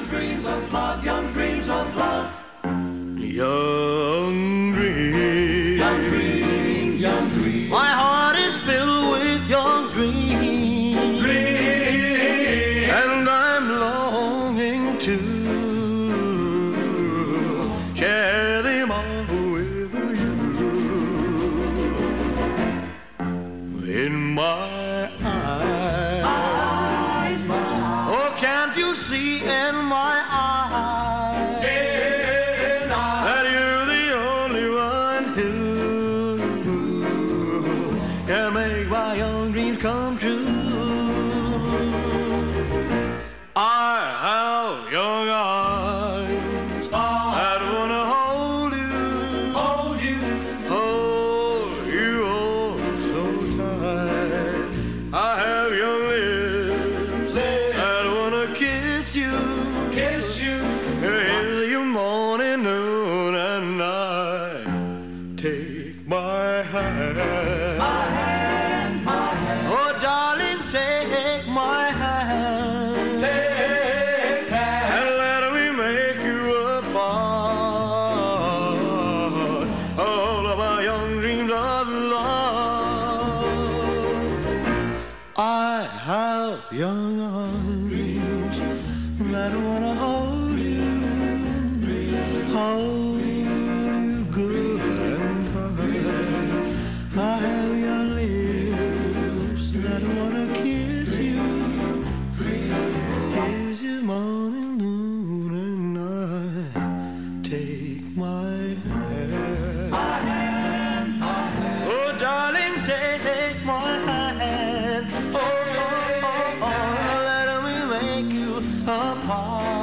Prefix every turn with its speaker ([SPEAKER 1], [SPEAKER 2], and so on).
[SPEAKER 1] dreams of love, young dreams of love.
[SPEAKER 2] Young dreams,
[SPEAKER 1] young dreams, young dreams.
[SPEAKER 2] My heart is filled with young dreams,
[SPEAKER 1] Dreams.
[SPEAKER 2] and I'm longing to share them all with you. In my eyes, oh, can't you see in my eyes that you're the only one who can make my young dreams come true? I have young arms that wanna hold you,
[SPEAKER 1] Hold you,
[SPEAKER 2] hold you oh so tight. I have young lips that wanna kiss you,
[SPEAKER 1] kiss you.
[SPEAKER 2] early morning, noon, and night. Take my hand,
[SPEAKER 1] My hand, my hand.
[SPEAKER 2] oh darling, take my hand,
[SPEAKER 1] Take hand.
[SPEAKER 2] and let me make you a part all of my young dreams of love. I have young arms that wanna hold you, hold you good and tight. I have young lips that wanna kiss you, kiss you morning, noon, and night. Take my hand,
[SPEAKER 1] My hand, my hand.
[SPEAKER 2] oh darling, take my hand. Oh, oh, oh, oh, let me make you a part